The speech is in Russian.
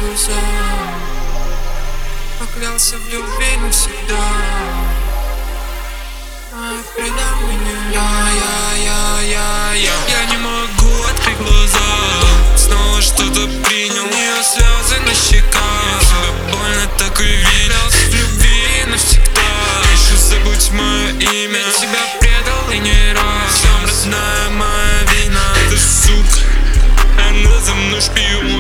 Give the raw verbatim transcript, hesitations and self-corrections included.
глаза. Поклялся в любви навсегда, а предал меня. Я, я, я, я, я Я не могу открыть глаза, снова что-то принял. У нее слезы на щеках, тебе больно так и видел. В любви навсегда, еще забудь мое имя. Я тебя предал и не раз, всем родная моя вина. Эта сука, она за мной шпион.